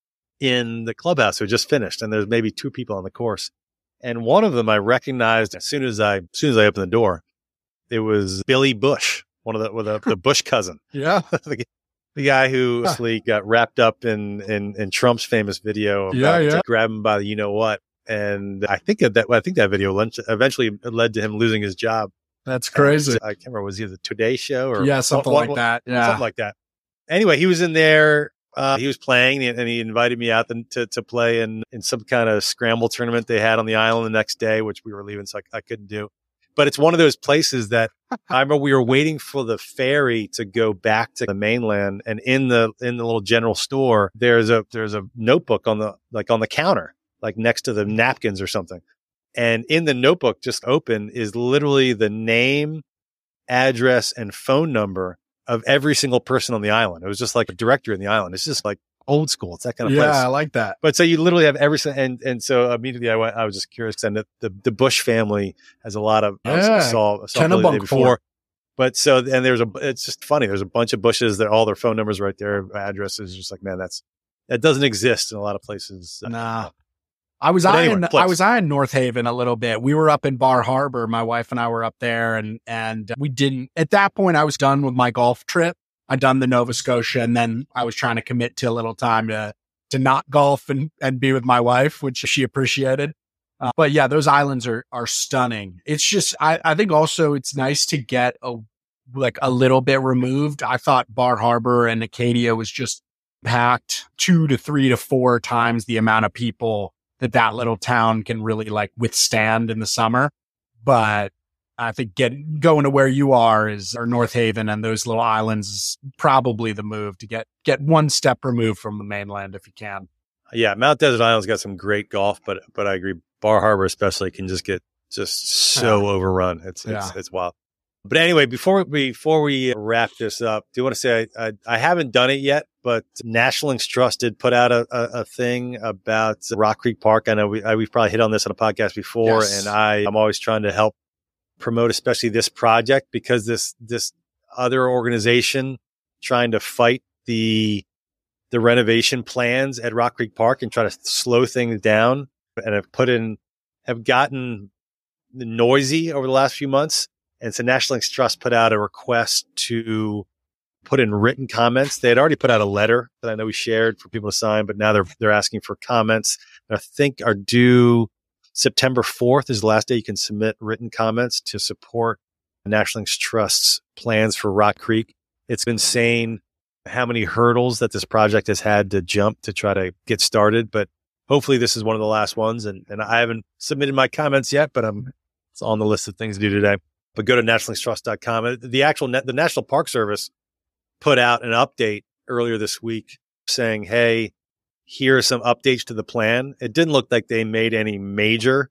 in the clubhouse who just finished, and there's maybe two people on the course, and one of them I recognized as soon as I as soon as I opened the door. It was Billy Bush, one of the with the, the Bush cousin. Yeah, the, the guy who actually got wrapped up in in, in Trump's famous video about yeah, yeah. grab him by the you know what, and I think that I think that video eventually led to him losing his job. That's crazy. I can't remember. Was he the Today Show or yeah, something what, like that? Yeah, something like that. Anyway, he was in there. Uh, he was playing, and he invited me out to to play in in some kind of scramble tournament they had on the island the next day, which we were leaving, so I, I couldn't do. But it's one of those places that I remember we were waiting for the ferry to go back to the mainland, and in the in the little general store, there's a there's a notebook on the like on the counter, like next to the napkins or something. And in the notebook, just open, is literally the name, address, and phone number of every single person on the island. It was just like a directory on the island. It's just like old school. It's that kind of yeah, place. I like that. But so you literally have every, and and so immediately I went, I was just curious because the, the Bush family has a lot of, yeah. I saw, saw Billy the day before. Fort. But so, and there's a, it's just funny. There's a bunch of Bushes that all their phone numbers right there, addresses. Just like, man, that's, that doesn't exist in a lot of places. Nah. I was But eyeing, anyway, I was eyeing North Haven a little bit. We were up in Bar Harbor. My wife and I were up there, and and we didn't. At that point, I was done with my golf trip. I'd done the Nova Scotia, and then I was trying to commit to a little time to to not golf and and be with my wife, which she appreciated. Uh, but yeah, those islands are are stunning. It's just I I think also it's nice to get a like a little bit removed. I thought Bar Harbor and Acadia was just packed two to three to four times the amount of people that that little town can really like withstand in the summer. But I think get going to where you are is, or North Haven and those little islands is probably the move to get, get one step removed from the mainland if you can. Yeah. Mount Desert Island's got some great golf, but, but I agree. Bar Harbor especially can just get just so yeah. overrun. It's, it's, yeah. it's wild. But anyway, before before we wrap this up, do you want to say I, I, I haven't done it yet, but National Links Trust did put out a, a, a thing about Rock Creek Park. I know we I, we've probably hit on this on a podcast before, yes. and I I'm always trying to help promote, especially this project, because this this other organization trying to fight the the renovation plans at Rock Creek Park and try to slow things down, and have put in have gotten noisy over the last few months. And so National Links Trust put out a request to put in written comments. They had already put out a letter that I know we shared for people to sign, but now they're they're asking for comments. I think are due September fourth is the last day you can submit written comments to support National Links Trust's plans for Rock Creek. It's insane how many hurdles that this project has had to jump to try to get started, but hopefully this is one of the last ones. And, and I haven't submitted my comments yet, but I'm it's on the list of things to do today. But go to national links trust dot com. The actual net, the National Park Service put out an update earlier this week saying, hey, here are some updates to the plan. It didn't look like they made any major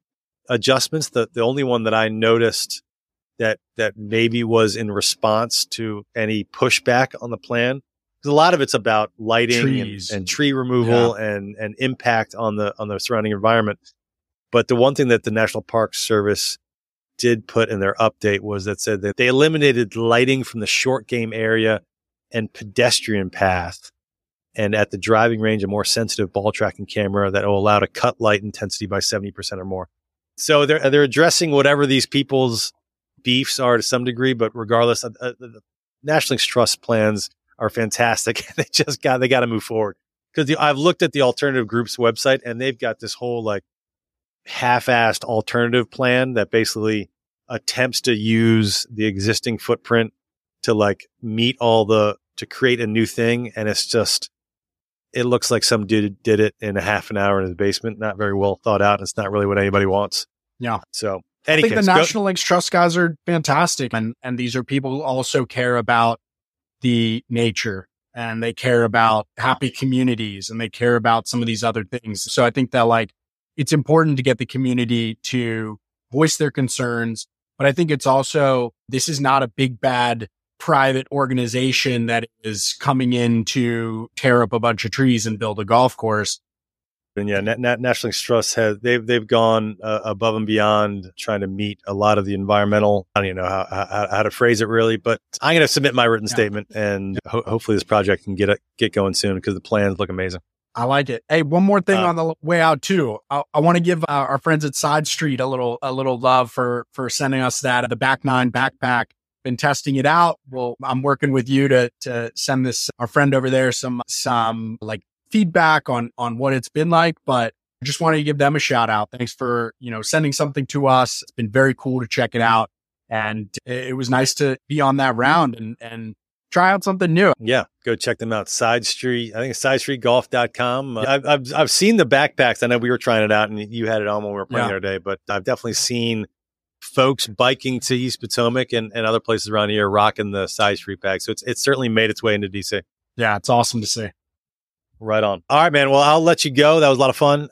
adjustments. The the only one that I noticed that that maybe was in response to any pushback on the plan, because a lot of it's about lighting and, and tree removal yeah. and and impact on the on the surrounding environment. But the one thing that the National Park Service did put in their update was that said that they eliminated lighting from the short game area and pedestrian path, and at the driving range, a more sensitive ball tracking camera that will allow to cut light intensity by seventy percent or more. So they're they're addressing whatever these people's beefs are to some degree, but regardless, uh, uh, the National Links Trust plans are fantastic. They just got they got to move forward, because I've looked at the alternative group's website and they've got this whole like half-assed alternative plan that basically attempts to use the existing footprint to like meet all the to create a new thing, and it's just it looks like some dude did it in a half an hour in his basement, not very well thought out, and it's not really what anybody wants. Yeah. So I think the National Links Trust guys are fantastic, and and these are people who also care about the nature, and they care about happy communities, and they care about some of these other things. So I think that like it's important to get the community to voice their concerns, but I think it's also, this is not a big bad private organization that is coming in to tear up a bunch of trees and build a golf course. And yeah, Nat- Nat- National Links Trust has they've they've gone uh, above and beyond trying to meet a lot of the environmental. I don't even know how how, how to phrase it really, but I'm going to submit my written yeah. statement, and ho- hopefully this project can get it, get going soon, because the plans look amazing. I like it. Hey, one more thing uh, on the way out too. I, I want to give uh, our friends at Side Street a little a little love for for sending us that the Back Nine backpack. Been testing it out. Well, I'm working with you to to send this our friend over there some some like feedback on on what it's been like. But I just wanted to give them a shout out. Thanks for you know sending something to us. It's been very cool to check it out, and it, it was nice to be on that round and and. Try out something new. Yeah, go check them out. Side Street, I think it's side street golf dot com. Uh, I've, I've I've seen the backpacks. I know we were trying it out, and you had it on when we were playing yeah. the other day. But I've definitely seen folks biking to East Potomac and, and other places around here rocking the Side Street bag. So it's it's certainly made its way into D C. Yeah, it's awesome to see. Right on. All right, man. Well, I'll let you go. That was a lot of fun.